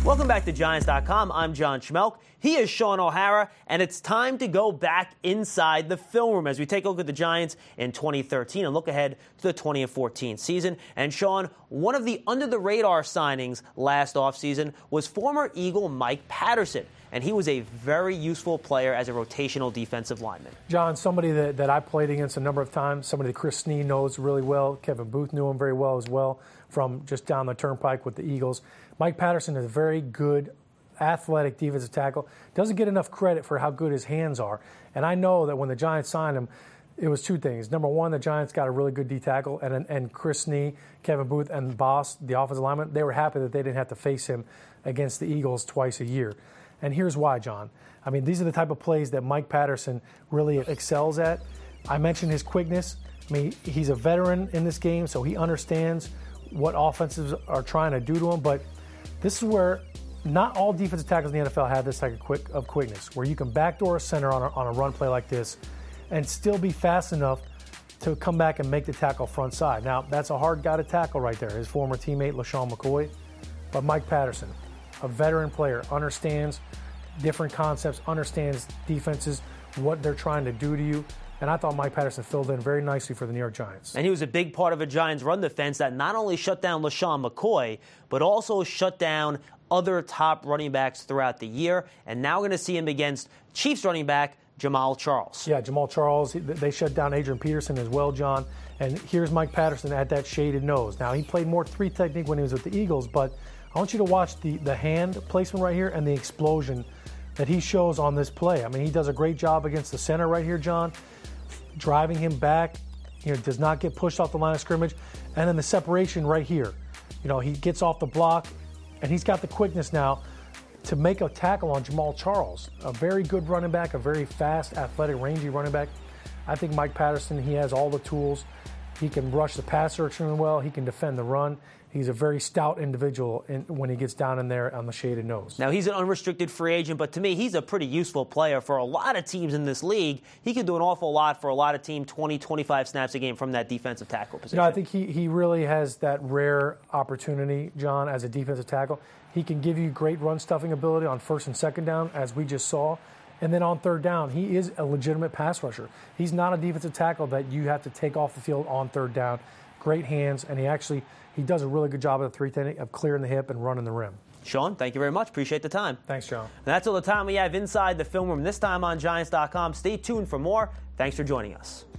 Welcome back to Giants.com. I'm John Schmelk. He is Sean O'Hara, and it's time to go back inside the film room as we take a look at the Giants in 2013 and look ahead to the 2014 season. And Sean, one of the under-the-radar signings last offseason was former Eagle Mike Patterson, and he was a very useful player as a rotational defensive lineman. John, somebody that I played against a number of times, somebody that Chris Snee knows really well. Kevin Booth knew him very well as well from just down the turnpike with the Eagles. Mike Patterson is a very good athletic defensive tackle. Doesn't get enough credit for how good his hands are. And I know that when the Giants signed him, it was two things. Number one, the Giants got a really good D tackle, and Chris Snee, Kevin Booth, and Boss, the offensive lineman, they were happy that they didn't have to face him against the Eagles twice a year. And here's why, John. I mean, these are the type of plays that Mike Patterson really excels at. I mentioned his quickness. I mean, he's a veteran in this game, so he understands what offenses are trying to do to him. But this is where not all defensive tackles in the NFL have this type of quickness, where you can backdoor a center on a run play like this and still be fast enough to come back and make the tackle front side. Now, that's a hard guy to tackle right there, his former teammate LaShawn McCoy. But Mike Patterson, a veteran player, understands different concepts, understands defenses, what they're trying to do to you. And I thought Mike Patterson filled in very nicely for the New York Giants. And he was a big part of a Giants run defense that not only shut down LaShawn McCoy, but also shut down other top running backs throughout the year. And now we're going to see him against Chiefs running back Jamaal Charles. Yeah, Jamaal Charles. They shut down Adrian Peterson as well, John. And here's Mike Patterson at that shaded nose. Now, he played more three technique when he was with the Eagles, but I want you to watch the hand placement right here and the explosion that he shows on this play. I mean, he does a great job against the center right here, John, driving him back. Does not get pushed off the line of scrimmage. And then the separation right here. He gets off the block, and he's got the quickness now to make a tackle on Jamaal Charles. A very good running back, a very fast, athletic, rangy running back. I think Mike Patterson, he has all the tools. He can rush the passer extremely well. He can defend the run. He's a very stout individual when he gets down in there on the shaded nose. Now, he's an unrestricted free agent, but to me, he's a pretty useful player for a lot of teams in this league. He can do an awful lot for a lot of teams, 20, 25 snaps a game from that defensive tackle position. I think he really has that rare opportunity, John, as a defensive tackle. He can give you great run-stuffing ability on first and second down, as we just saw. And then on third down, he is a legitimate pass rusher. He's not a defensive tackle that you have to take off the field on third down. Great hands, and he does a really good job of the three technique of clearing the hip and running the rim. Sean, thank you very much. Appreciate the time. Thanks, John. And that's all the time we have inside the film room, this time on Giants.com. Stay tuned for more. Thanks for joining us.